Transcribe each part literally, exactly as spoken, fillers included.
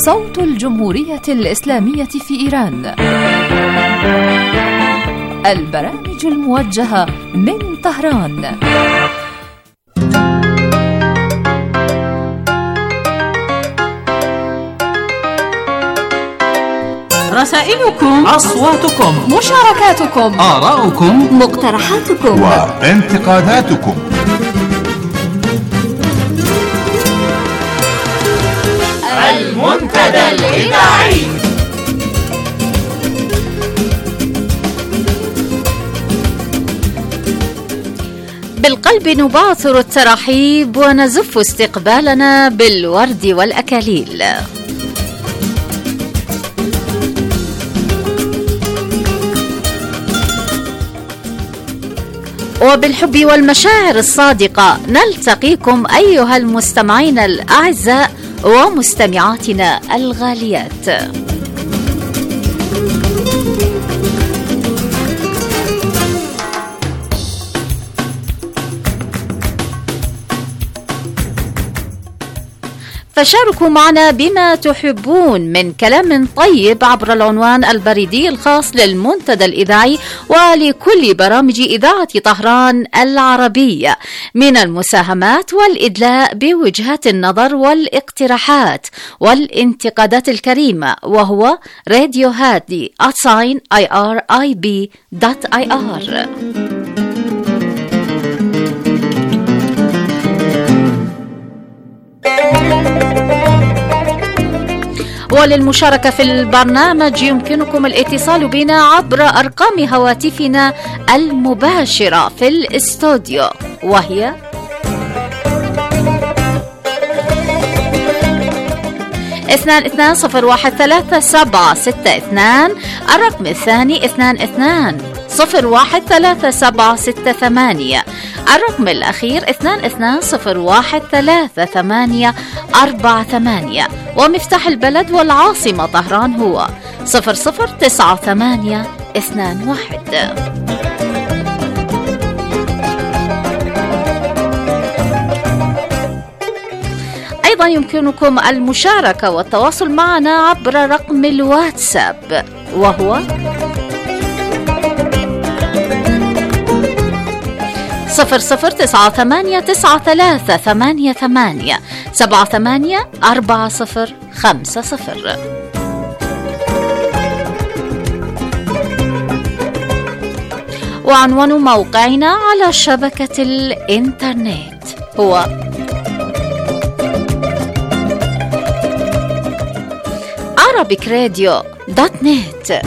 صوت الجمهورية الإسلامية في إيران. البرامج الموجهة من طهران. رسائلكم، أصواتكم، مشاركاتكم، آراؤكم، مقترحاتكم وانتقاداتكم. المنتدى الإذاعي. بالقلب نبعثر الترحيب ونزف استقبالنا بالورد والأكاليل. وبالحب والمشاعر الصادقة نلتقيكم أيها المستمعين الأعزاء ومستمعاتنا الغاليات. فشاركوا معنا بما تحبون من كلام طيب عبر العنوان البريدي الخاص للمنتدى الإذاعي ولكل برامج إذاعة طهران العربية من المساهمات والإدلاء بوجهات النظر والاقتراحات والانتقادات الكريمة، وهو راديو هادي at irib دوت اي ار. وللمشاركة في البرنامج يمكنكم الاتصال بنا عبر أرقام هواتفنا المباشرة في الاستوديو، وهي اثنان اثنان صفر واحد ثلاثة سبعة ستة اثنان، الرقم الثاني اثنان اثنان صفر واحد ثلاثة سبعة ستة ثمانية، الرقم الأخير اثنان اثنان صفر واحد ثلاثة ثمانية أربعة ثمانية، ومفتاح البلد والعاصمة طهران هو صفر صفر تسعة ثمانية اثنان واحد. أيضا يمكنكم المشاركة والتواصل معنا عبر رقم الواتساب، وهو صفر صفر تسعة ثمانية تسعة ثلاثة ثمانية ثمانية سبعة ثمانية أربعة صفر خمسة صفر. وعنوان موقعنا على شبكة الإنترنت هو arabic radio دوت نت.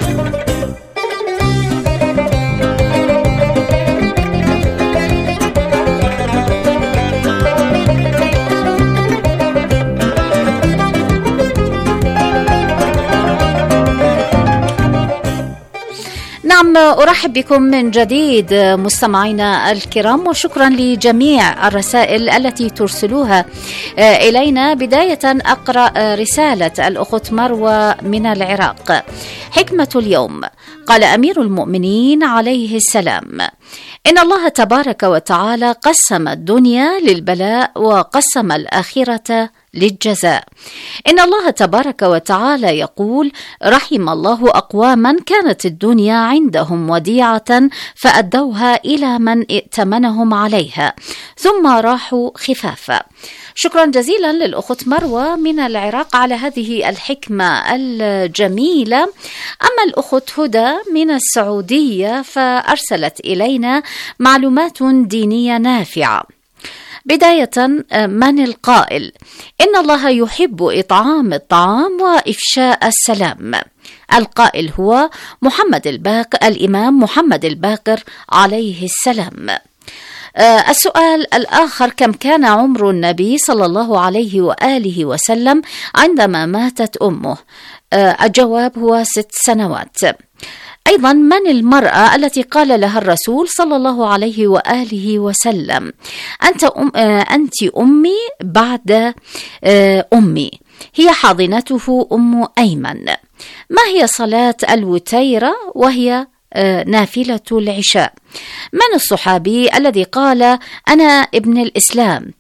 نعم، أرحب بكم من جديد مستمعينا الكرام، وشكرا لجميع الرسائل التي ترسلوها إلينا. بداية أقرأ رسالة الأخت مروة من العراق. حكمة اليوم: قال أمير المؤمنين عليه السلام: إن الله تبارك وتعالى قسم الدنيا للبلاء وقسم الآخرة للجزاء. إن الله تبارك وتعالى يقول: رحم الله أقواما كانت الدنيا عندهم وديعة فأدوها إلى من ائتمنهم عليها ثم راحوا خفافا. شكرا جزيلا للأخت مروة من العراق على هذه الحكمة الجميلة. أما الأخت هدى من السعودية فأرسلت إلينا معلومات دينية نافعة. بداية، من القائل؟ إن الله يحب إطعام الطعام وإفشاء السلام. القائل هو محمد الباقر، الإمام محمد الباقر عليه السلام. آه السؤال الآخر: كم كان عمر النبي صلى الله عليه وآله وسلم عندما ماتت أمه؟ آه الجواب هو ست سنوات. أيضا، من المرأة التي قال لها الرسول صلى الله عليه وآله وسلم: أنت, أم آه أنت أمي بعد آه أمي؟ هي حاضنته أم أيمن. ما هي صلاة الوتيرة وهي آه نافلة العشاء؟ من الصحابي الذي قال: أنا ابن الإسلام؟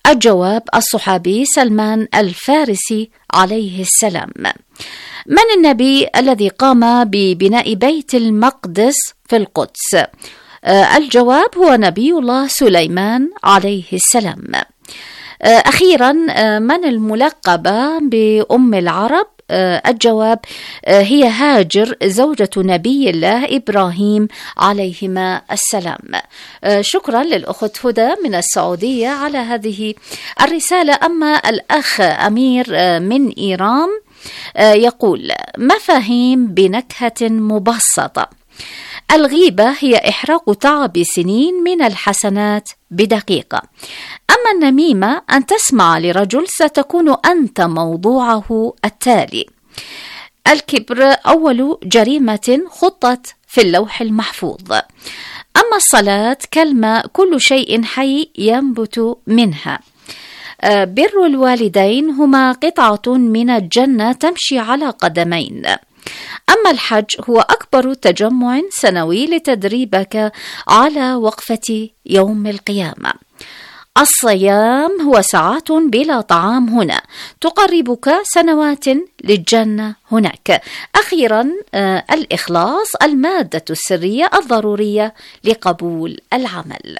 الجواب: الصحابي سلمان الفارسي عليه السلام. من النبي الذي قام ببناء بيت المقدس في القدس؟ الجواب هو نبي الله سليمان عليه السلام. أخيرا، من الملقبة بأم العرب؟ الجواب هي هاجر زوجة نبي الله إبراهيم عليهما السلام. شكرا للأخت هدى من السعودية على هذه الرسالة. أما الأخ أمير من إيران يقول: مفاهيم بنكهة مبسطة. الغيبة هي إحراق تعب سنين من الحسنات بدقيقة. أما النميمة أن تسمع لرجل ستكون أنت موضوعه التالي. الكبر أول جريمة خطت في اللوح المحفوظ. أما الصلاة كلمة كل شيء حي ينبت منها. بر الوالدين هما قطعة من الجنة تمشي على قدمين. أما الحج هو أكبر تجمع سنوي لتدريبك على وقفة يوم القيامة. الصيام هو ساعات بلا طعام هنا تقربك سنوات للجنة هناك. أخيرا، آه الإخلاص المادة السرية الضرورية لقبول العمل.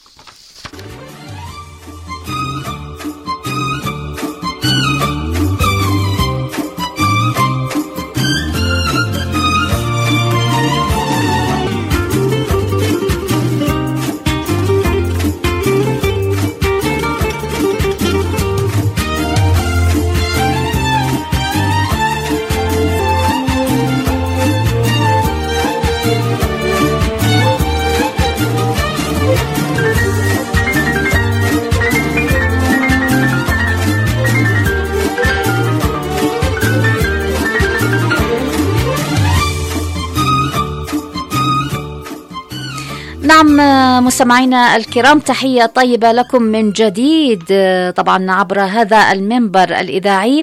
نعم مستمعينا الكرام، تحية طيبة لكم من جديد طبعا عبر هذا المنبر الإذاعي،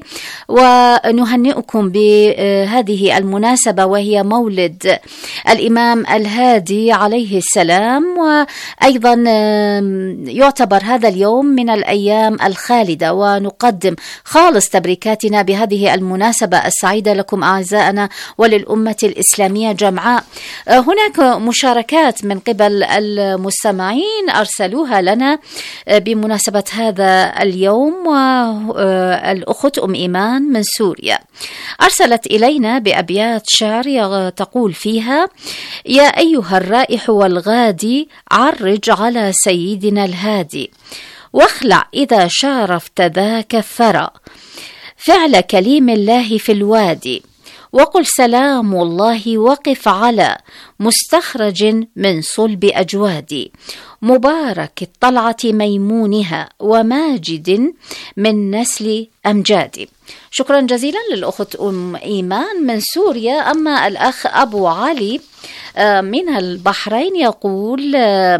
ونهنئكم بهذه المناسبة وهي مولد الإمام الهادي عليه السلام. وأيضا يعتبر هذا اليوم من الأيام الخالدة، ونقدم خالص تبريكاتنا بهذه المناسبة السعيدة لكم أعزائنا وللأمة الإسلامية جمعاء. هناك مشاركات من قبل المستمعين أرسلوها لنا بمناسبة هذا اليوم، والأخت أم إيمان من سوريا أرسلت إلينا بأبيات شعر تقول فيها: يا أيها الرائح والغادي عرج على سيدنا الهادي، واخلع إذا شارفت ذاك الثرى، فعل كليم الله في الوادي، وقل سلام الله وقف على مستخرج من صلب أجوادي، مبارك الطلعة ميمونها وماجد من نسل أمجادي. شكرا جزيلا للأخت أم إيمان من سوريا. أما الأخ أبو علي من البحرين يقول: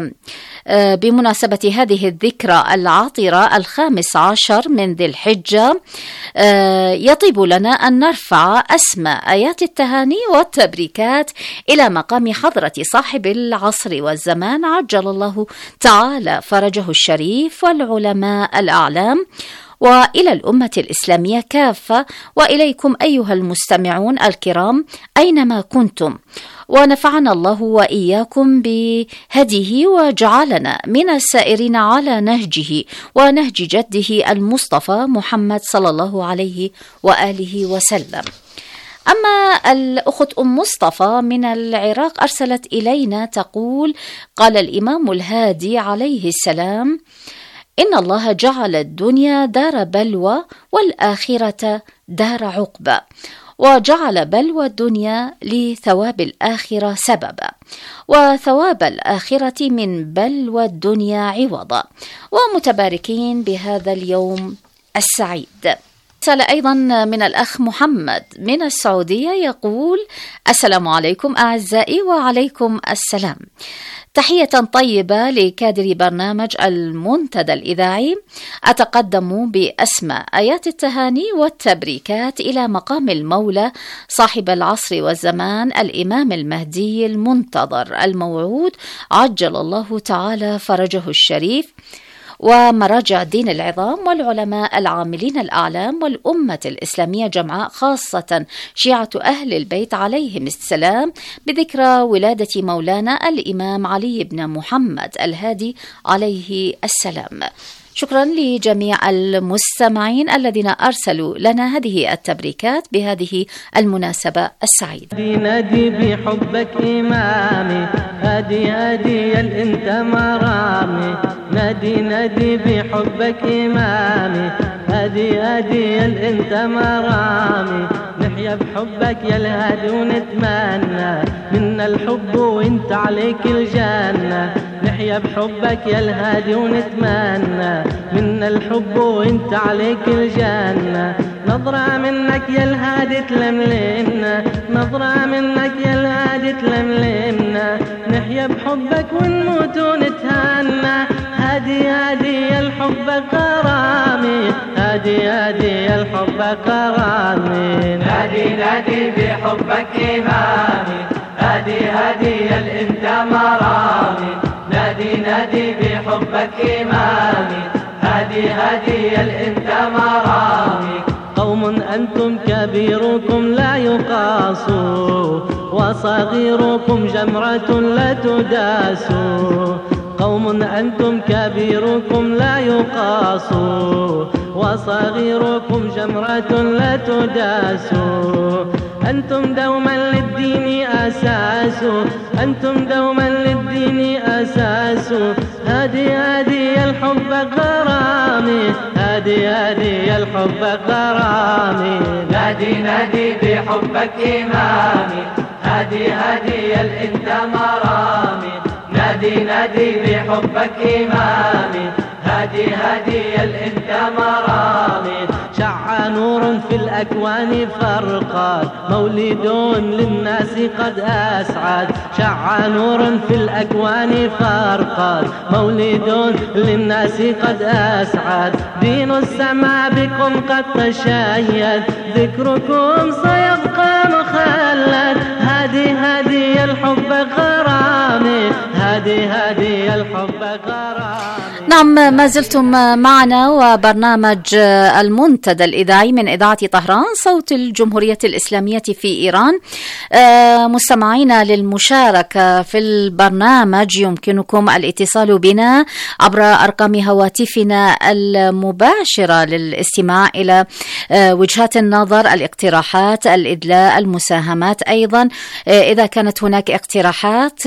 بمناسبة هذه الذكرى العاطرة الخامس عشر من ذي الحجة، يطيب لنا أن نرفع أسمى آيات التهاني والتبريكات إلى مقام حضرة صاحب العصر والزمان عجل الله تعالى فرجه الشريف، والعلماء الأعلام، وإلى الأمة الإسلامية كافة، وإليكم أيها المستمعون الكرام أينما كنتم، ونفعنا الله وإياكم بهديه وجعلنا من السائرين على نهجه ونهج جده المصطفى محمد صلى الله عليه وآله وسلم. أما الأخت أم مصطفى من العراق أرسلت إلينا تقول: قال الإمام الهادي عليه السلام: إن الله جعل الدنيا دار بلوى والآخرة دار عقبة، وجعل بلوى الدنيا لثواب الآخرة سببا، وثواب الآخرة من بلوى الدنيا عوضا، ومتباركين بهذا اليوم السعيد. رسالة أيضا من الأخ محمد من السعودية يقول: السلام عليكم أعزائي. وعليكم السلام. تحية طيبة لكادر برنامج المنتدى الإذاعي، أتقدم بأسمى آيات التهاني والتبريكات إلى مقام المولى صاحب العصر والزمان الإمام المهدي المنتظر الموعود عجل الله تعالى فرجه الشريف، ومراجع الدين العظام والعلماء العاملين الأعلام والأمة الإسلامية جمعاء، خاصة شيعة أهل البيت عليهم السلام، بذكرى ولادة مولانا الإمام علي بن محمد الهادي عليه السلام. شكرا لجميع المستمعين الذين أرسلوا لنا هذه التبريكات بهذه المناسبة السعيدة. نادي بحبك إمامي، هادي هادي انت مرامي، نادي نادي بحبك إمامي، هادي هادي انت مرامي، نحيا بحبك يا الهادي ونتمنى منا الحب وانت عليك الجنة، نحيا بحبك يا الهادي ونتمنى منا الحب وانت عليك الجنة، نظرة منك يا الهادي تلملمنا، نظرة منك يا الهادي تلملمنا، نحيا بحبك ونموت ونتهنى، هادي هادي يا الحب غرامي، هادي هادي يا الحب غرامي، نادي نادي بحبك إمامي، هادي هادي يا الانت مرامي، نادي نادي بحبك إمامي، هادي هادي يا الانت مرامي، قوم أنتم كبيركم لا يقاس، وصغيركم جمرة لا تداس، قوم أنتم كبيركم لا يقاس، وصغيركم جمرة لا تداس، أنتم دوما للدين أساس، أنتم دوما للدين أساس، هادي هادي يا الحب غرامي، هادي هادي يا الحب غرامي، نادي نادي بحبك إمامي، هادي هادي يا الانت مرامي، نادي نادي بحبك إمامي، هادي هادي يا الانت مرامي، شع نور في الأكوان فرقات، مولد للناس قد أسعد، شع نور في الأكوان فرقات، مولد للناس قد أسعد، دين السماء بكم قد تشيد، ذكركم سيبقى مخلد، هادي هادي يا الحب غرامي، هادي هادي يا الحب غرامي. نعم، ما زلتم معنا وبرنامج المنتدى الإذاعي من إذاعة طهران صوت الجمهورية الإسلامية في إيران. مستمعينا، للمشاركة في البرنامج يمكنكم الاتصال بنا عبر أرقام هواتفنا المباشرة للاستماع إلى وجهات النظر، الاقتراحات، الإدلاء، المساهمات. أيضا إذا كانت هناك اقتراحات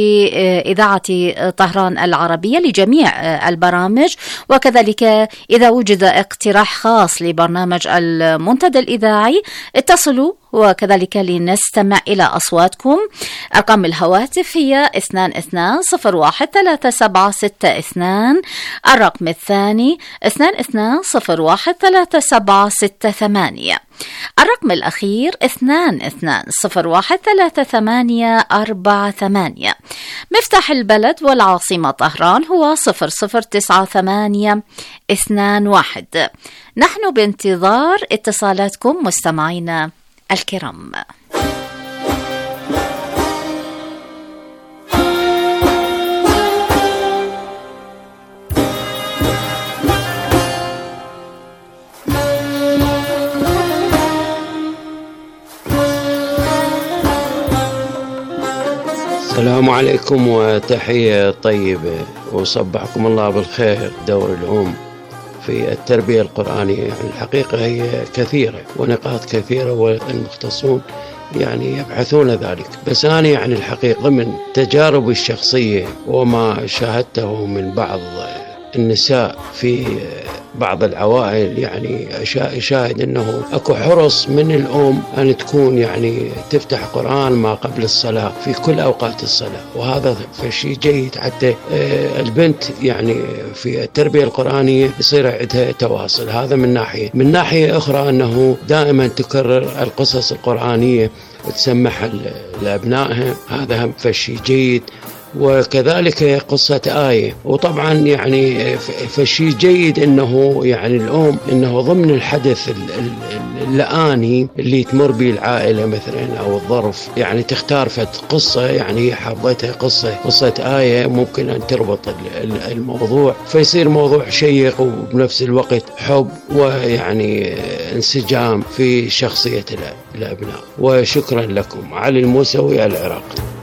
لإذاعة طهران العربية لجميع البرامج، وكذلك إذا وجد اقتراح خاص لبرنامج المنتدى الإذاعي اتصلوا وكذلك لنستمع إلى أصواتكم. أرقام الهواتف هي اثنان اثنان صفر واحد ثلاثة سبعة ستة اثنان، الرقم الثاني اثنان اثنان صفر واحد ثلاثة سبعة ستة ثمانية، الرقم الأخير اثنان اثنان صفر واحد ثلاثة ثمانية أربعة ثمانية. مفتاح البلد والعاصمة طهران هو صفر صفر تسعة ثمانية اثنان واحد. نحن بانتظار اتصالاتكم مستمعينا الكرام. السلام عليكم وتحية طيبة، وصبحكم الله بالخير. دور الأم في التربية القرآنية يعني الحقيقة هي كثيرة ونقاط كثيرة، والمختصون يعني يبحثون ذلك، بس أنا يعني الحقيقة ضمن تجاربي الشخصية وما شاهدته من بعض النساء في بعض العوائل يعني أشاهد أنه أكو حرص من الأم أن تكون يعني تفتح قرآن ما قبل الصلاة في كل أوقات الصلاة، وهذا شيء جيد حتى البنت يعني في التربية القرآنية يصير عندها تواصل. هذا من ناحية. من ناحية أخرى أنه دائما تكرر القصص القرآنية وتسمح لأبنائها، هذا هم شيء جيد. وكذلك قصة آية. وطبعا يعني فشي جيد أنه يعني الأم أنه ضمن الحدث اللآني اللي تمر به العائلة مثلا أو الظرف، يعني تختار فت قصة يعني حبتها قصة قصة آية ممكن أن تربط الموضوع فيصير موضوع شيق وبنفس الوقت حب ويعني انسجام في شخصية الأبناء. وشكرا لكم. علي الموسوي، العراق.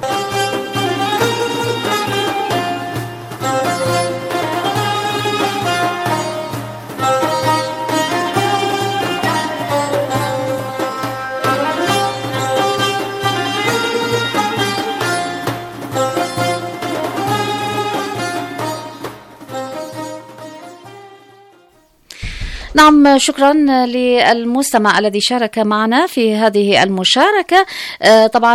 نعم، شكرا للمستمع الذي شارك معنا في هذه المشاركة. طبعا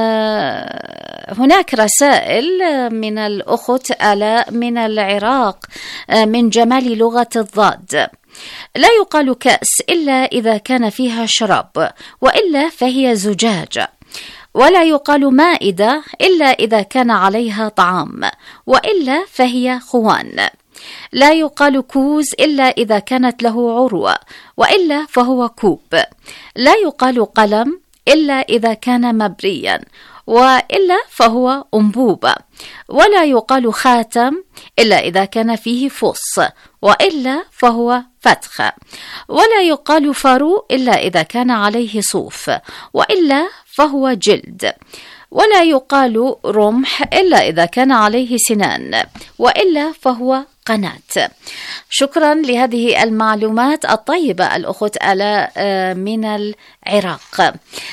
هناك رسائل من الأخت آلاء من العراق من جمال لغة الضاد. لا يقال كأس إلا إذا كان فيها شراب، وإلا فهي زجاج. ولا يقال مائدة إلا إذا كان عليها طعام، وإلا فهي خوان. لا يقال كوز إلا إذا كانت له عروة، وإلا فهو كوب. لا يقال قلم إلا إذا كان مبريا، وإلا فهو أنبوبة. ولا يقال خاتم إلا إذا كان فيه فص، وإلا فهو فتخ. ولا يقال فرو إلا إذا كان عليه صوف، وإلا فهو جلد. ولا يقال رمح إلا إذا كان عليه سنان، وإلا فهو قناة. شكرا لهذه المعلومات الطيبة الأخت آلاء من العراق.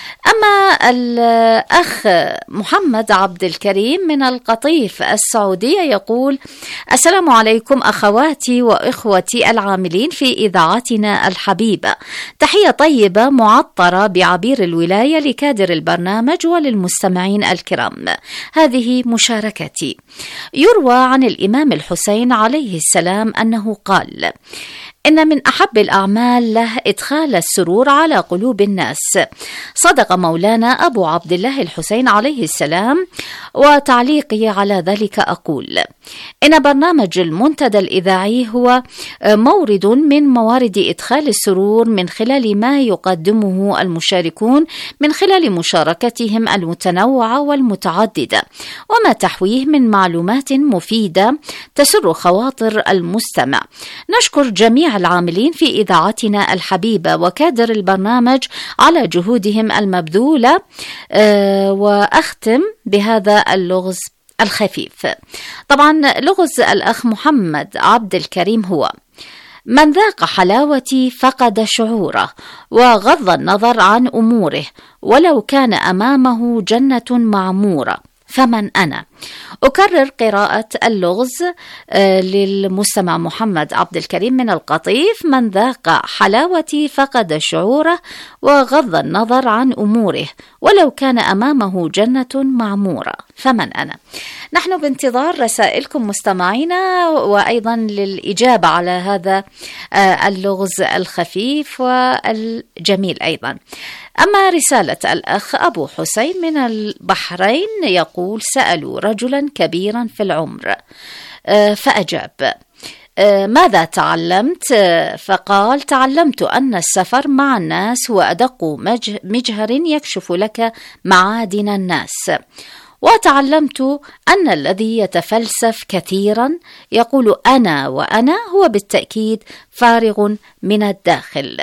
أما الأخ محمد عبد الكريم من القطيف السعودية يقول: السلام عليكم أخواتي وإخوتي العاملين في إذاعتنا الحبيبة، تحية طيبة معطرة بعبير الولاية لكادر البرنامج وللمستمعين الكرام. هذه مشاركتي. يروى عن الإمام الحسين عليه السلام أنه قال: إن من أحب الأعمال له إدخال السرور على قلوب الناس. صدق مولانا أبو عبد الله الحسين عليه السلام. وتعليقي على ذلك أقول: إن برنامج المنتدى الإذاعي هو مورد من موارد إدخال السرور من خلال ما يقدمه المشاركون من خلال مشاركتهم المتنوعة والمتعددة، وما تحويه من معلومات مفيدة تسر خواطر المستمع. نشكر جميع العاملين في إذاعتنا الحبيبة وكادر البرنامج على جهودهم المبذولة. أه وأختم بهذا اللغز الخفيف. طبعا لغز الأخ محمد عبد الكريم هو: من ذاق حلاوتي فقد شعوره وغض النظر عن أموره، ولو كان أمامه جنة معمورة، فمن أنا؟ أكرر قراءة اللغز للمستمع محمد عبد الكريم من القطيف: من ذاق حلاوتي فقد شعوره وغض النظر عن أموره، ولو كان أمامه جنة معمورة، فمن أنا؟ نحن بانتظار رسائلكم مستمعينا، وأيضا للإجابة على هذا اللغز الخفيف والجميل أيضا. أما رسالة الأخ أبو حسين من البحرين يقول: سألوا رجلا كبيرا في العمر فأجاب: ماذا تعلمت؟ فقال: تعلمت أن السفر مع الناس هو أدق مجهر يكشف لك معادن الناس، وتعلمت أن الذي يتفلسف كثيرا يقول أنا وأنا هو بالتأكيد فارغ من الداخل.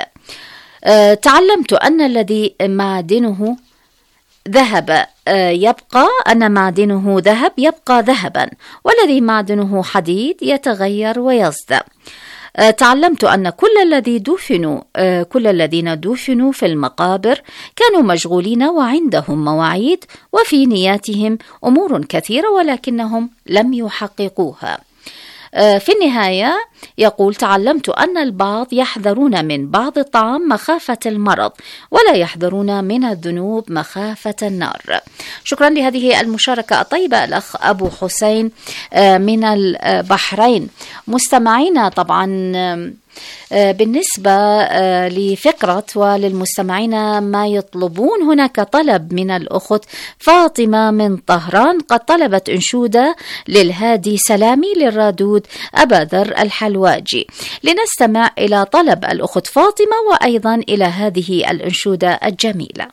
تعلمت أن الذي معدنه ذهب يبقى أن معدنه ذهب يبقى ذهبا، والذي معدنه حديد يتغير ويزدى. تعلمت أن كل الذي دفنوا كل الذين دفنوا في المقابر كانوا مشغولين وعندهم مواعيد وفي نياتهم أمور كثيرة ولكنهم لم يحققوها. في النهاية يقول: تعلمت أن البعض يحذرون من بعض الطعام مخافة المرض، ولا يحذرون من الذنوب مخافة النار. شكرا لهذه المشاركة الطيبة الأخ أبو حسين من البحرين. مستمعينا، طبعا بالنسبة لفقرة وللمستمعين ما يطلبون، هناك طلب من الأخت فاطمة من طهران، قد طلبت أنشودة للهادي سلامي للرادود أباذر الحلواجي. لنستمع إلى طلب الأخت فاطمة وأيضا إلى هذه الأنشودة الجميلة.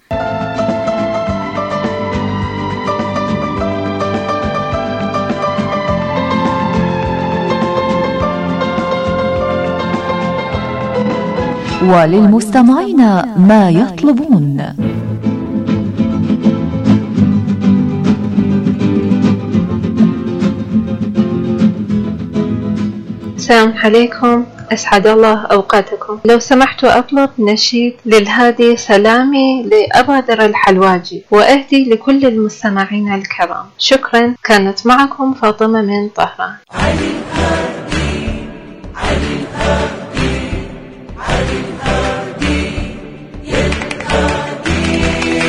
وللمستمعين ما يطلبون. السلام عليكم، أسعد الله أوقاتكم. لو سمحتوا أطلب نشيد للهادي سلامي لأباذر الحلواجي، وأهدي لكل المستمعين الكرام. شكرا. كانت معكم فاطمة من طهران. علي الهادي، علي الهادي، علي الهادي، يا الهادي.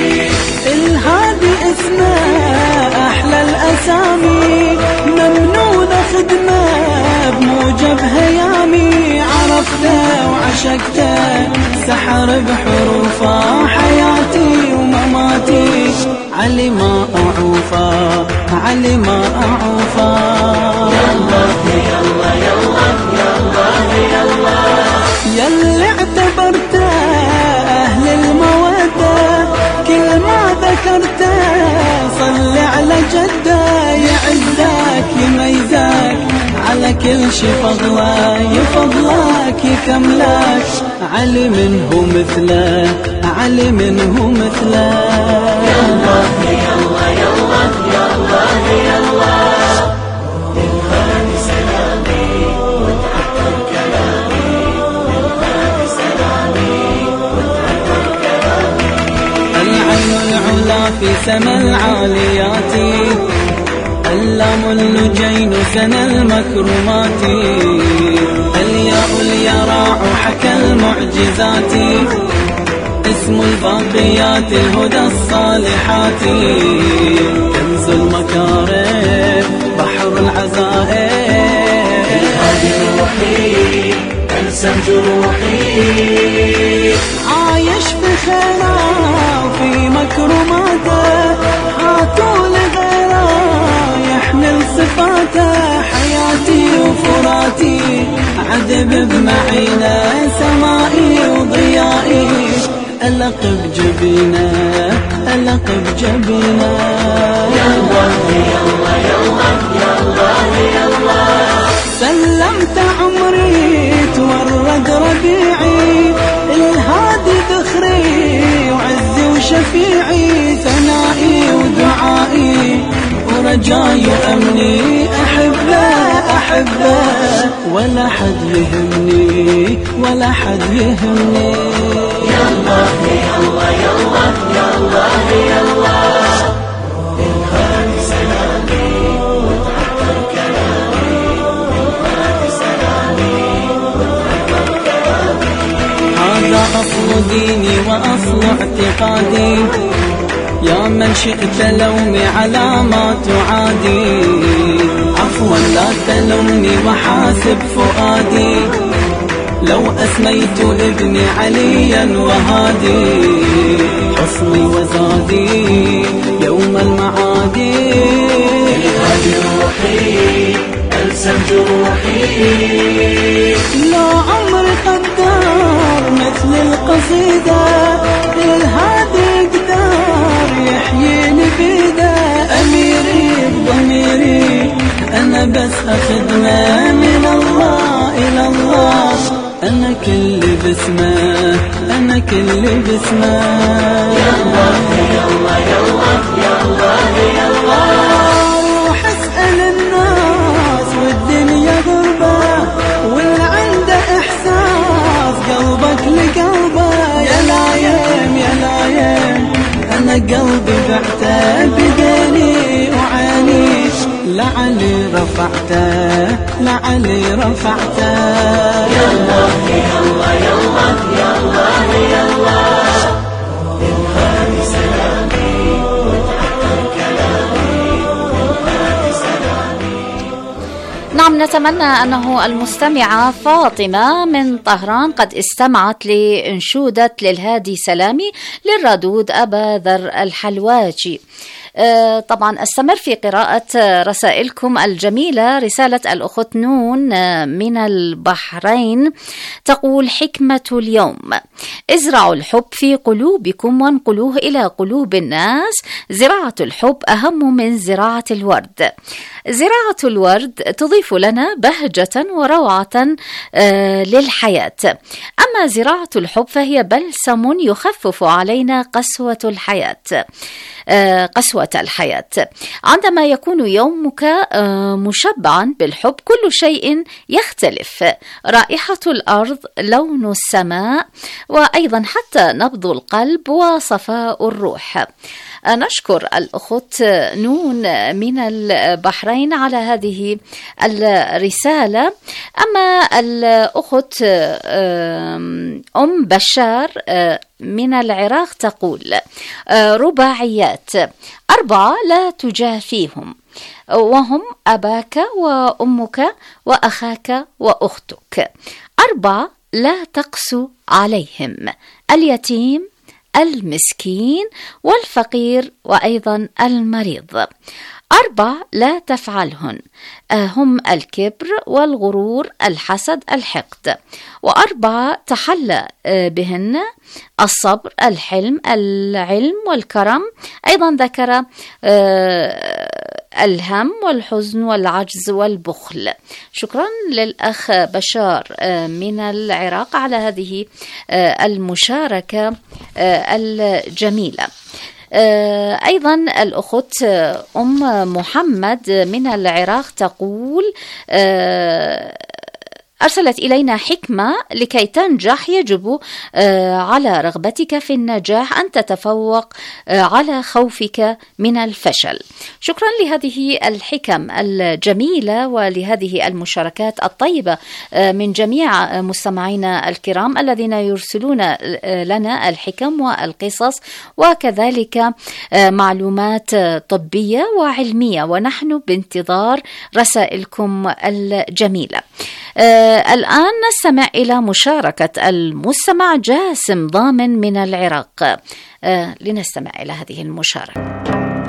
الهادي اسمه أحلى الأسامي، ممنون خدمة بموجب هيامي. عرفته وعشقته سحر بحروفه، حياتي ومماتي علي ما أعوفه، علي ما أعوفه. يلا يلا يلا يلا يلا يلي اعتبرته أهل المودة، كل ما ذكرته صلي على جده. يعزك يميزك على كل شي فضله، يفضلك يكملك علي منه مثله، علي منه مثله. يلا يلا يلا يلا يلا الهادي سلامي وتعطر كلامي، الهادي سلامي وتعطر كلامي. العين العلا في سما العاليات، اللام اللجين سنى المكرمات. الياء اليراع حكى المعجزات، اسم الباقيات الهدى الصالحات. كنز المكارم بحر العزائم، الهادي روحي ألسم جروحي. عايش في خيره وفي مكرماته، هاتوا لغيره يحمل صفاته. حياتي وفراتي عذب بمعينه، سمائي وضيائي ألقب جبينه، ألقب جبينه. يلا يلا يلا يلا يلا سلمت عمري تورد ربيعي، الهادي ذخري وعزي وشفيعي. ثنائي ودعائي ورجاي وأمني، أحبه أحبه ولا حد يهمني، ولا حد يهمني. يلا يلا يلا يلا يلا الهادي سلامي وتعطر كلامي، الهادي سلامي وتعطر كلامي. هذا أصل ديني وأصل اعتقادي، يا من شئت لومي على ما تعادي. عفوا لا تلومني وحاسب فؤادي، لو أسميت ابني عليا وهادي. حصني وزادي يوم المعادي، الهادي روحي ألسم جروحي. لا عمر قدر مثل القصيدة، الهادي قدر يحييني بيده. أميري بضميري أنا بس أخدمه، من الله إلى الله أنا كل باسمه، أنا كل باسمه. يلا يلا يلا يلا يلا روح اسأل الناس والدنيا غربة، واللي عنده إحساس قلبك لقلبه. يا لايم يا لايم أنا قلبي بعته بديني وعيني، لعلي رفعته، لعلي رفعته. يلا يلا يلا يلا يلا الهادي سلامي وتعطر كلامي، الهادي سلامي. نعم، نتمنى أنه المستمعة فاطمة من طهران قد استمعت لإنشودة للهادي سلامي للردود أبا ذر الحلواجي. أه طبعا استمر في قراءة رسائلكم الجميلة. رسالة الأخت نون من البحرين تقول: حكمة اليوم: ازرعوا الحب في قلوبكم وانقلوه إلى قلوب الناس. زراعة الحب أهم من زراعة الورد. زراعة الورد تضيف لنا بهجة وروعة أه للحياة، أما زراعة الحب فهي بلسم يخفف علينا قسوة الحياة أه قسوة الحياة. عندما يكون يومك أه مشبعا بالحب كل شيء يختلف، رائحة الأرض، لون السماء، وأيضا حتى نبض القلب وصفاء الروح. نشكر الأخت نون من البحرين على هذه الرسالة. أما الأخت أم بشار من العراق تقول: رباعيات أربعة لا تجافيهم، وهم أباك وأمك وأخاك وأختك. أربعة لا تقسو عليهم: اليتيم، المسكين، والفقير، وأيضا المريض. أربع لا تفعلهن: هم الكبر والغرور، الحسد، الحقد. وأربعة تحلى بهن: الصبر، الحلم، العلم، والكرم. أيضا ذكر الهم والحزن والعجز والبخل. شكرا للأخ بشار من العراق على هذه المشاركة الجميلة. أيضا الأخت أم محمد من العراق تقول: أرسلت إلينا حكمة: لكي تنجح يجب على رغبتك في النجاح أن تتفوق على خوفك من الفشل. شكرا لهذه الحكم الجميلة ولهذه المشاركات الطيبة من جميع مستمعينا الكرام الذين يرسلون لنا الحكم والقصص وكذلك معلومات طبية وعلمية، ونحن بانتظار رسائلكم الجميلة. آه الآن نستمع إلى مشاركة المستمع جاسم ضامن من العراق. آه لنستمع إلى هذه المشاركة.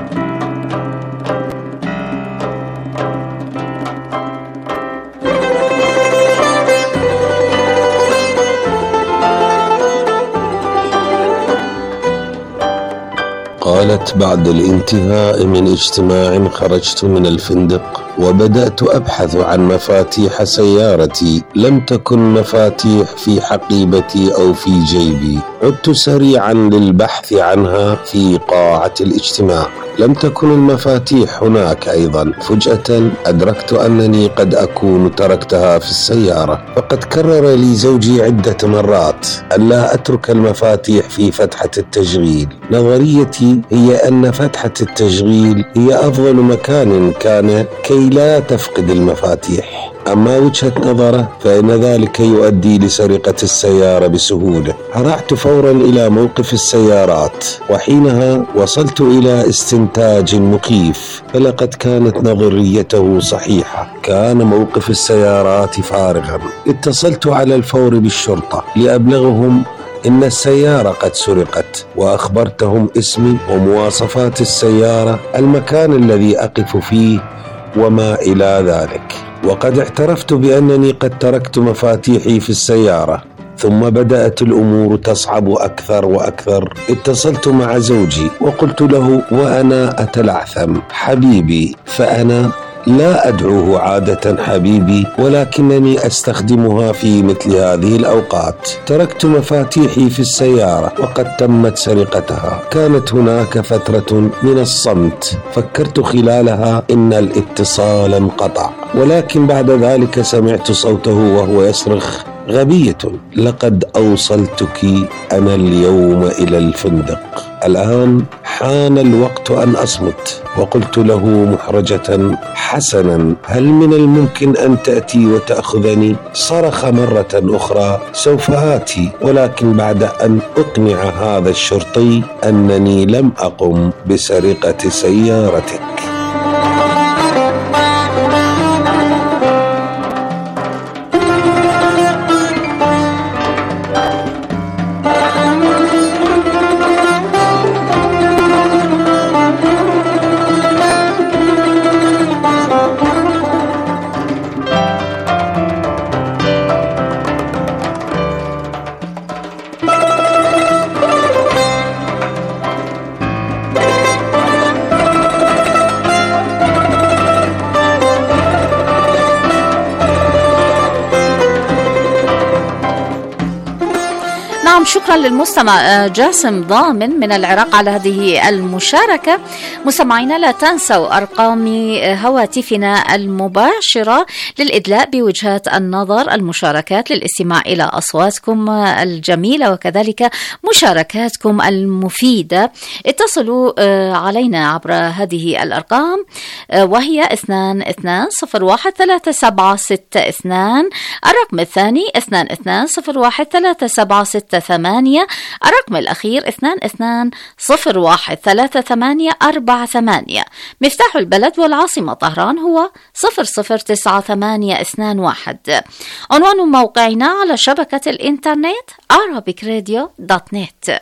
قالت: بعد الانتهاء من اجتماع خرجت من الفندق وبدأت أبحث عن مفاتيح سيارتي. لم تكن مفاتيح في حقيبتي أو في جيبي. عدت سريعا للبحث عنها في قاعة الاجتماع. لم تكن المفاتيح هناك أيضا. فجأة أدركت أنني قد أكون تركتها في السيارة، فقد كرر لي زوجي عدة مرات ألا أترك المفاتيح في فتحة التشغيل. نظريتي هي أن فتحة التشغيل هي أفضل مكان كان كي لا تفقد المفاتيح، أما وجهة نظره فإن ذلك يؤدي لسرقة السيارة بسهولة. هرعت فورا إلى موقف السيارات، وحينها وصلت إلى استنتاج مخيف، فلقد كانت نظريته صحيحة. كان موقف السيارات فارغا. اتصلت على الفور بالشرطة لأبلغهم إن السيارة قد سرقت، وأخبرتهم اسمي ومواصفات السيارة، المكان الذي أقف فيه وما إلى ذلك. وقد اعترفت بأنني قد تركت مفاتيحي في السيارة. ثم بدأت الأمور تصعب أكثر وأكثر. اتصلت مع زوجي وقلت له وأنا أتلعثم: حبيبي. فأنا لا أدعوه عادة حبيبي، ولكنني أستخدمها في مثل هذه الأوقات. تركت مفاتيحي في السيارة وقد تمت سرقتها. كانت هناك فترة من الصمت فكرت خلالها إن الاتصال انقطع، ولكن بعد ذلك سمعت صوته وهو يصرخ: غبية، لقد أوصلتك أنا اليوم إلى الفندق. الآن حان الوقت أن أصمت. وقلت له محرجة: حسنا، هل من الممكن أن تأتي وتأخذني؟ صرخ مرة أخرى: سوف آتي، ولكن بعد أن أقنع هذا الشرطي أنني لم أقم بسرقة سيارتك. نعم، شكرا للمستمع جاسم ضامن من العراق على هذه المشاركة. مستمعينا لا تنسوا أرقام هواتفنا المباشرة للإدلاء بوجهات النظر، المشاركات للاستماع إلى أصواتكم الجميلة وكذلك مشاركاتكم المفيدة. اتصلوا علينا عبر هذه الأرقام وهي اثنان اثنان صفر واحد ثلاثة سبعة ستة اثنان، الرقم الثاني اثنان اثنان صفر واحد ثلاثة سبعة ستة ثمانية، الرقم الأخير اثنان اثنان صفر واحد ثلاثة ثمانية أربعة ثمانية. مفتاح البلد والعاصمة طهران هو صفر صفر تسعة ثمانية اثنان واحد. عنوان موقعنا على شبكة الإنترنت arabic radio دوت نت.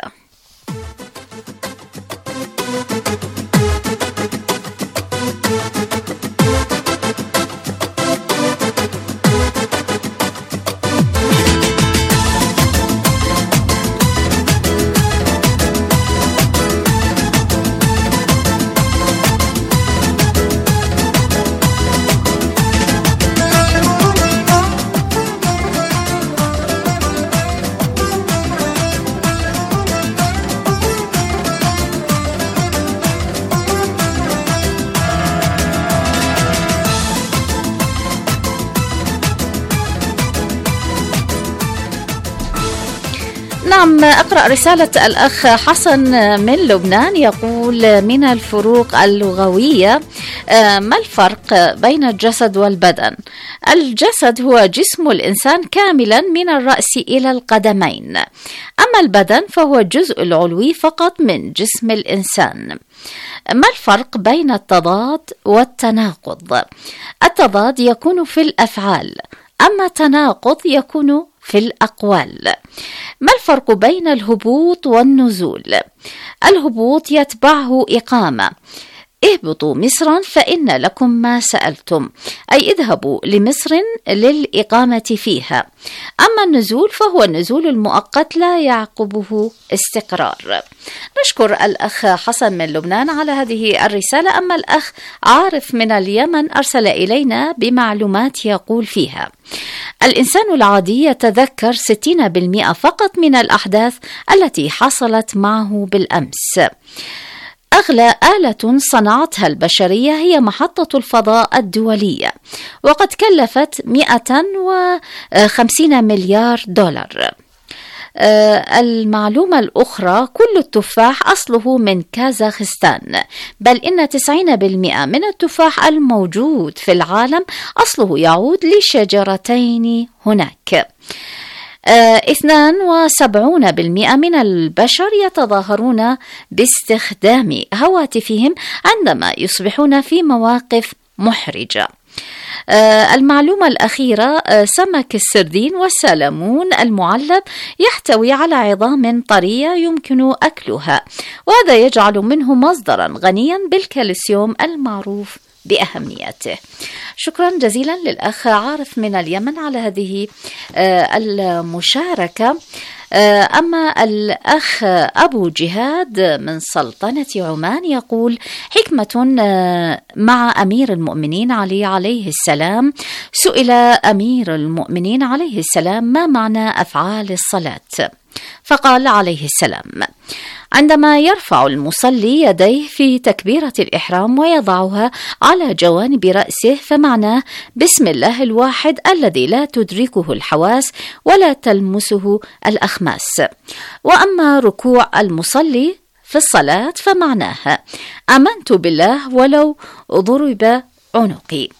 نعم، أقرأ رسالة الأخ حسن من لبنان، يقول: من الفروق اللغوية، ما الفرق بين الجسد والبدن؟ الجسد هو جسم الإنسان كاملا من الرأس إلى القدمين، أما البدن فهو الجزء العلوي فقط من جسم الإنسان. ما الفرق بين التضاد والتناقض؟ التضاد يكون في الأفعال، أما التناقض يكون في الأقوال. ما الفرق بين الهبوط والنزول؟ الهبوط يتبعه إقامة: اهبطوا مصرا فإن لكم ما سألتم، أي اذهبوا لمصر للإقامة فيها. أما النزول فهو النزول المؤقت لا يعقبه استقرار. نشكر الأخ حسن من لبنان على هذه الرسالة. أما الأخ عارف من اليمن أرسل إلينا بمعلومات يقول فيها: الإنسان العادي يتذكر ستين بالمئة فقط من الأحداث التي حصلت معه بالأمس. أغلى آلة صنعتها البشرية هي محطة الفضاء الدولية، وقد كلفت مئة وخمسين مليار دولار. المعلومة الأخرى: كل التفاح أصله من كازاخستان، بل إن تسعين بالمئة من التفاح الموجود في العالم أصله يعود لشجرتين هناك. اثنان وسبعون بالمئة من البشر يتظاهرون باستخدام هواتفهم عندما يصبحون في مواقف محرجة. المعلومة الأخيرة: سمك السردين والسلمون المعلب يحتوي على عظام طرية يمكن أكلها، وهذا يجعل منه مصدرا غنيا بالكالسيوم المعروف بأهميته. شكرا جزيلا للأخ عارف من اليمن على هذه المشاركة. أما الأخ أبو جهاد من سلطنة عمان يقول: حكمة مع أمير المؤمنين علي عليه السلام. سئل أمير المؤمنين عليه السلام: ما معنى أفعال الصلاة؟ فقال عليه السلام: عندما يرفع المصلي يديه في تكبيرة الإحرام ويضعها على جوانب رأسه فمعناه بسم الله الواحد الذي لا تدركه الحواس ولا تلمسه الأخماس. وأما ركوع المصلي في الصلاة فمعناها آمنت بالله ولو ضرب عنقي.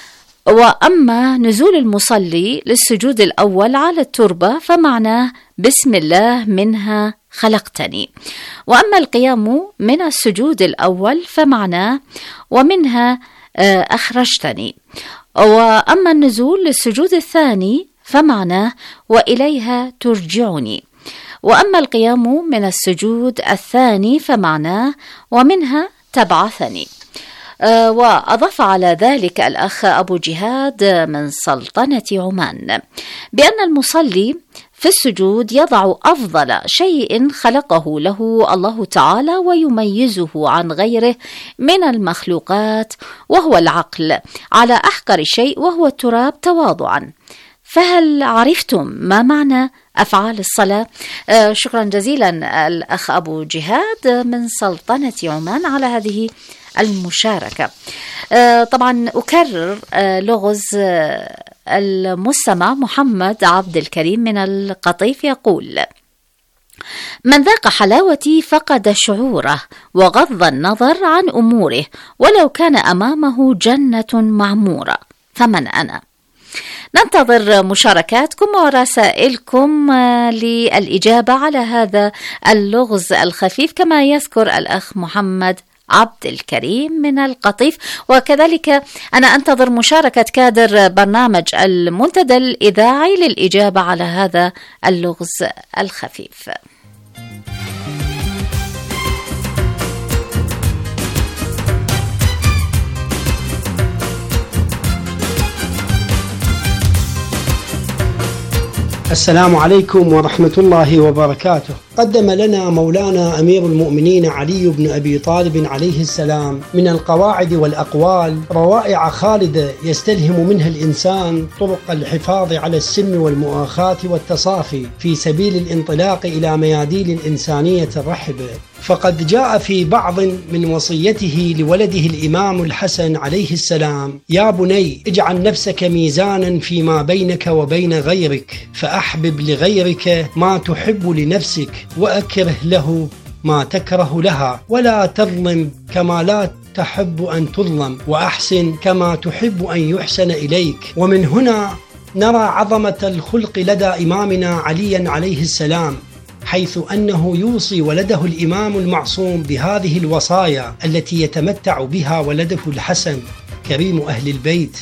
وأما نزول المصلي للسجود الأول على التربة فمعناه بسم الله منها خلقتني. وأما القيام من السجود الأول فمعناه ومنها أخرجتني. وأما النزول للسجود الثاني فمعناه وإليها ترجعني. وأما القيام من السجود الثاني فمعناه ومنها تبعثني. أه وأضاف على ذلك الأخ أبو جهاد من سلطنة عمان بأن المصلي في السجود يضع أفضل شيء خلقه له الله تعالى ويميزه عن غيره من المخلوقات وهو العقل على أحقر شيء وهو التراب تواضعا. فهل عرفتم ما معنى أفعال الصلاة. شكرا جزيلا الأخ أبو جهاد من سلطنة عمان على هذه المشاركة. طبعا أكرر لغز المستمع محمد عبد الكريم من القطيف يقول: من ذاق حلاوتي فقد شعوره وغض النظر عن أموره ولو كان أمامه جنة معمورة، فمن أنا؟ ننتظر مشاركاتكم ورسائلكم للإجابة على هذا اللغز الخفيف كما يذكر الأخ محمد عبد الكريم من القطيف. وكذلك أنا أنتظر مشاركة كادر برنامج المنتدى الإذاعي للإجابة على هذا اللغز الخفيف. السلام عليكم ورحمة الله وبركاته. قدم لنا مولانا أمير المؤمنين علي بن أبي طالب عليه السلام من القواعد والأقوال روائع خالدة يستلهم منها الإنسان طرق الحفاظ على السلم والمؤاخاة والتصافي في سبيل الانطلاق إلى ميادين الإنسانية الرحبة. فقد جاء في بعض من وصيته لولده الإمام الحسن عليه السلام: يا بني اجعل نفسك ميزانا فيما بينك وبين غيرك، فأحبب لغيرك ما تحب لنفسك وأكره له ما تكره لها، ولا تظلم كما لا تحب أن تظلم، وأحسن كما تحب أن يحسن إليك. ومن هنا نرى عظمة الخلق لدى إمامنا علي عليه السلام، حيث أنه يوصي ولده الإمام المعصوم بهذه الوصايا التي يتمتع بها ولده الحسن كريم أهل البيت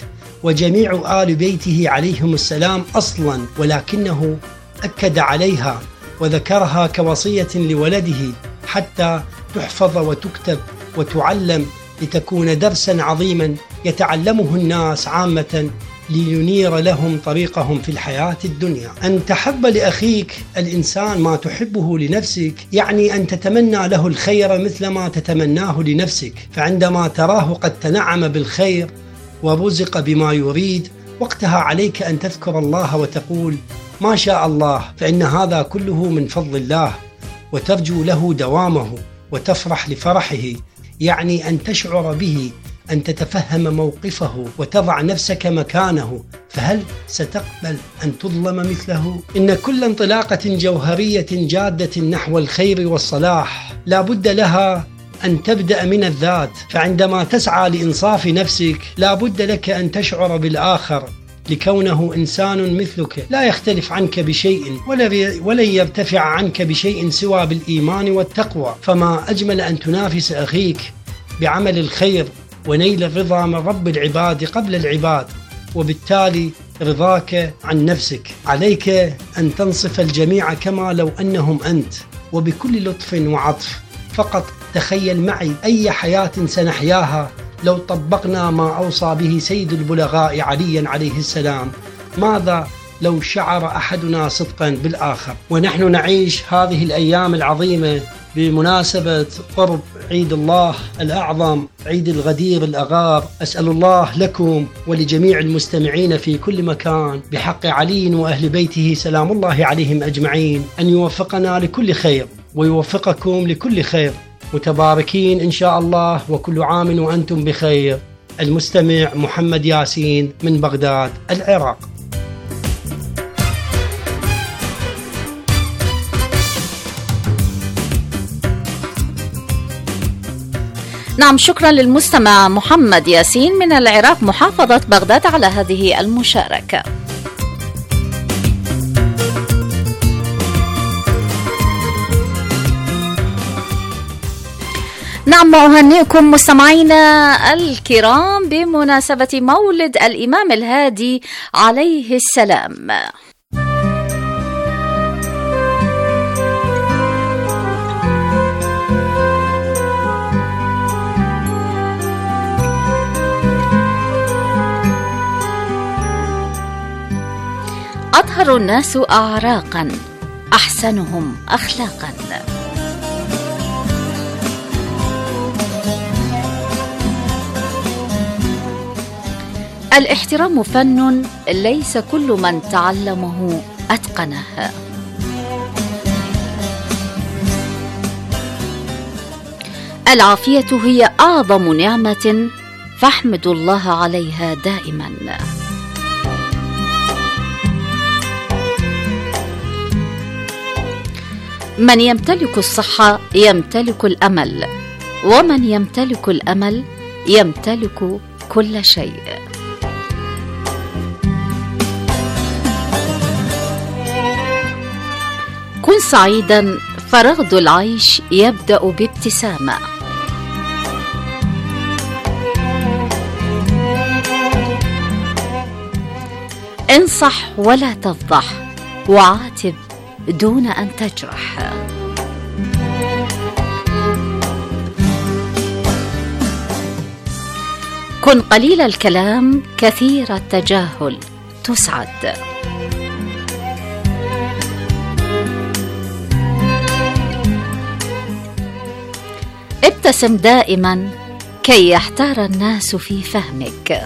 وجميع آل بيته عليهم السلام أصلا، ولكنه أكد عليها وذكرها كوصية لولده حتى تحفظ وتكتب وتعلم لتكون درسا عظيما يتعلمه الناس عامة لينير لهم طريقهم في الحياة الدنيا. أن تحب لأخيك الإنسان ما تحبه لنفسك يعني أن تتمنى له الخير مثل ما تتمناه لنفسك، فعندما تراه قد تنعم بالخير ورزق بما يريد وقتها عليك أن تذكر الله وتقول ما شاء الله، فإن هذا كله من فضل الله، وترجو له دوامه وتفرح لفرحه، يعني أن تشعر به، أن تتفهم موقفه وتضع نفسك مكانه، فهل ستقبل أن تظلم مثله؟ إن كل انطلاقة جوهرية جادة نحو الخير والصلاح لا بد لها أن تبدأ من الذات، فعندما تسعى لإنصاف نفسك لا بد لك أن تشعر بالآخر لكونه إنسان مثلك لا يختلف عنك بشيء ولن يرتفع عنك بشيء سوى بالإيمان والتقوى. فما أجمل أن تنافس أخيك بعمل الخير ونيل الرضا من رب العباد قبل العباد، وبالتالي رضاك عن نفسك. عليك أن تنصف الجميع كما لو أنهم أنت وبكل لطف وعطف. فقط تخيل معي أي حياة سنحياها لو طبقنا ما أوصى به سيد البلغاء علي عليه السلام. ماذا لو شعر أحدنا صدقا بالآخر؟ ونحن نعيش هذه الأيام العظيمة بمناسبة قرب عيد الله الأعظم، عيد الغدير الأغار. أسأل الله لكم ولجميع المستمعين في كل مكان بحق علي وأهل بيته سلام الله عليهم أجمعين أن يوفقنا لكل خير ويوفقكم لكل خير، متباركين إن شاء الله، وكل عام وأنتم بخير. المستمع محمد ياسين من بغداد العراق. نعم، شكرا للمستمع محمد ياسين من العراق محافظة بغداد على هذه المشاركة. نعم، أهنئكم مستمعينا الكرام بمناسبة مولد الإمام الهادي عليه السلام. أطهر الناس أعراقا أحسنهم أخلاقا. الاحترام فن ليس كل من تعلمه أتقنه. العافية هي أعظم نعمة فاحمدوا الله عليها دائما. من يمتلك الصحة يمتلك الأمل، ومن يمتلك الأمل يمتلك كل شيء. كن سعيدا فرغد العيش يبدأ بابتسامة. انصح ولا تفضح، وعاتب دون أن تجرح. كن قليل الكلام كثير التجاهل تسعد. ابتسم دائما كي يحتار الناس في فهمك.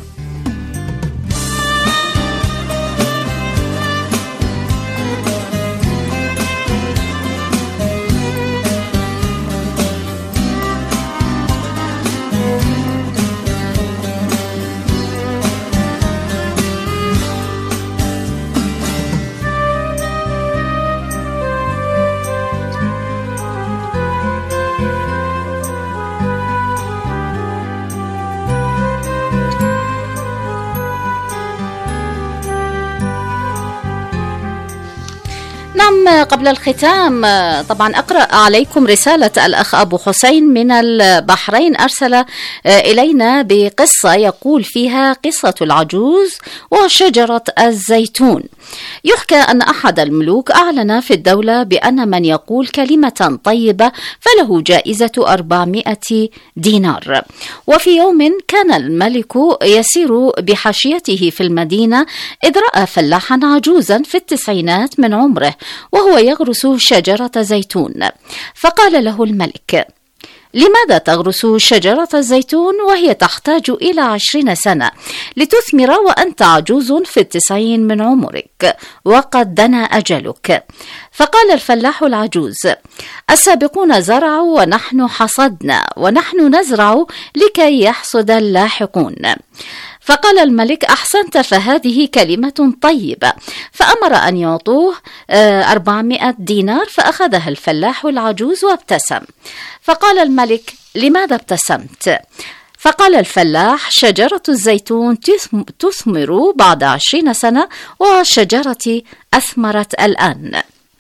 نعم، قبل الختام طبعا أقرأ عليكم رسالة الأخ أبو حسين من البحرين. أرسل إلينا بقصة يقول فيها قصة العجوز وشجرة الزيتون. يحكى أن أحد الملوك أعلن في الدولة بأن من يقول كلمة طيبة فله جائزة أربعمائة دينار. وفي يوم كان الملك يسير بحاشيته في المدينة إذ رأى فلاحا عجوزا في التسعينات من عمره وهو يغرس شجرة زيتون، فقال له الملك: لماذا تغرس شجرة الزيتون وهي تحتاج إلى عشرين سنة لتثمر وأنت عجوز في التسعين من عمرك وقد دنا أجلك؟ فقال الفلاح العجوز: السابقون زرعوا ونحن حصدنا، ونحن نزرع لكي يحصد اللاحقون. فقال الملك: أحسنت، فهذه كلمة طيبة. فأمر أن يعطوه أربعمائة دينار، فأخذها الفلاح العجوز وابتسم. فقال الملك: لماذا ابتسمت؟ فقال الفلاح: شجرة الزيتون تثمر بعد عشرين سنة وشجرتي أثمرت الآن.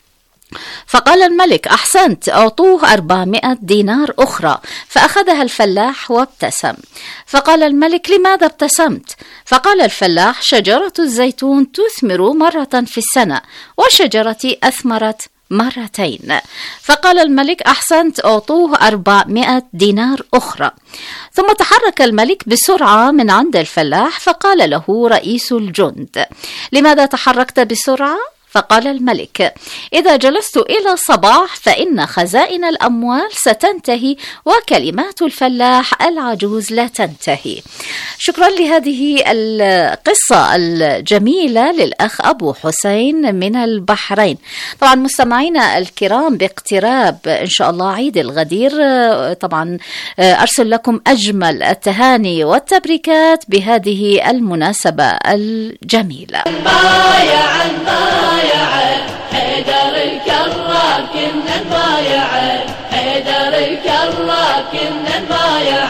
فقال الملك: أحسنت، أعطوه أربعمائة دينار أخرى. فأخذها الفلاح وابتسم. فقال الملك: لماذا ابتسمت؟ فقال الفلاح: شجرة الزيتون تثمر مرة في السنة وشجرتي أثمرت مرتين. فقال الملك: أحسنت، أعطوه أربعمائة دينار أخرى. ثم تحرك الملك بسرعة من عند الفلاح، فقال له رئيس الجند: لماذا تحركت بسرعة؟ فقال الملك: إذا جلست إلى الصباح فإن خزائن الأموال ستنتهي وكلمات الفلاح العجوز لا تنتهي. شكرا لهذه القصة الجميلة للأخ أبو حسين من البحرين. طبعا مستمعينا الكرام، باقتراب إن شاء الله عيد الغدير، طبعا أرسل لكم أجمل التهاني والتبريكات بهذه المناسبة الجميلة. بايع بايع حيدر الكرار كنا نبايع، حيدر الكرار كنا نبايع،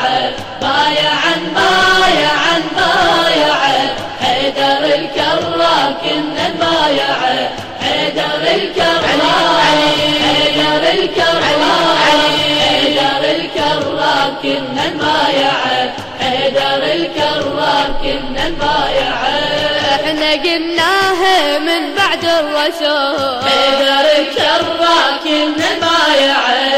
بايعا بايعا بايع حيدر الكرار كنا نبايع، حيدر الكرار حيدر الكرار حيدر الكرار كنا نبايع، حيدر الكرار كنا نبايع. احنا قلناها من بعد الرسول، حيدر الكرار كنا نبايع،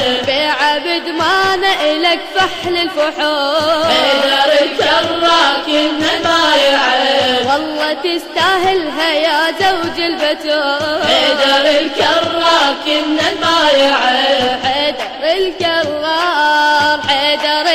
بعبد ما نألك فحل الفحول، حيدر الكرار كنا نبايع، والله تستاهلها يا زوج البتول، حيدر الكرار كنا نبايع، حيدر الكرار حيدر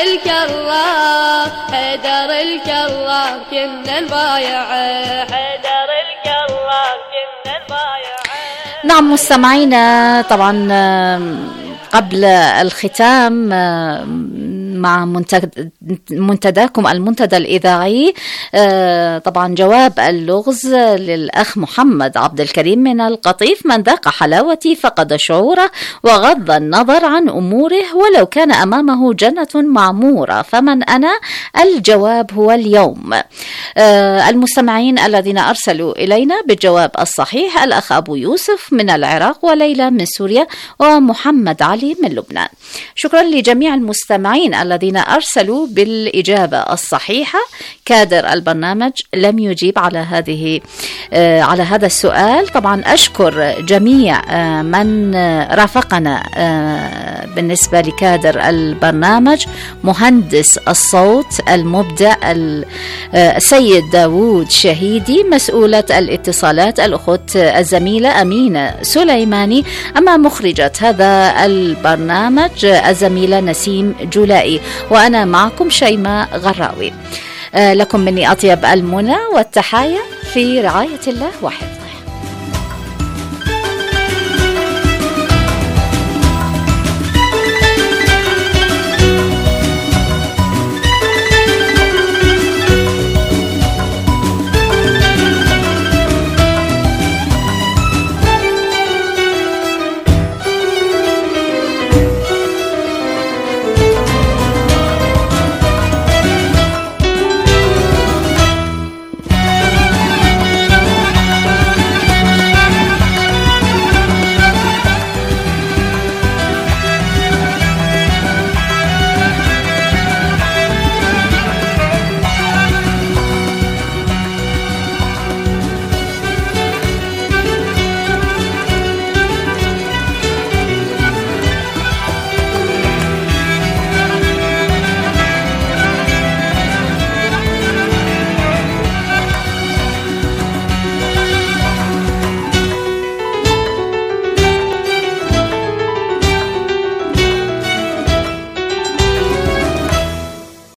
الكرار حيدر الكرار كنا نبايع، حيدر الكرار كنا نبايع. نعم مستمعينا، طبعا قبل الختام مع منتداكم المنتدى الإذاعي، طبعا جواب اللغز للأخ محمد عبد الكريم من القطيف: من ذاق حلاوتي فقد شعوره وغض النظر عن أموره ولو كان أمامه جنة معمورة، فمن أنا؟ الجواب هو اليوم. المستمعين الذين أرسلوا إلينا بالجواب الصحيح: الأخ أبو يوسف من العراق، وليلى من سوريا، ومحمد علي من لبنان. شكرا لجميع المستمعين الذين أرسلوا بالإجابة الصحيحة. كادر البرنامج لم يجيب على هذه آه على هذا السؤال. طبعا أشكر جميع آه من رافقنا آه بالنسبة لكادر البرنامج: مهندس الصوت المبدع السيد داوود شهيدي، مسؤولة الاتصالات الأخت الزميلة أمينة سليماني، أما مخرجة هذا البرنامج الزميلة نسيم جولائي، وأنا معكم شيماء غراوي. لكم مني أطيب المنى والتحايا، في رعاية الله وحفظه.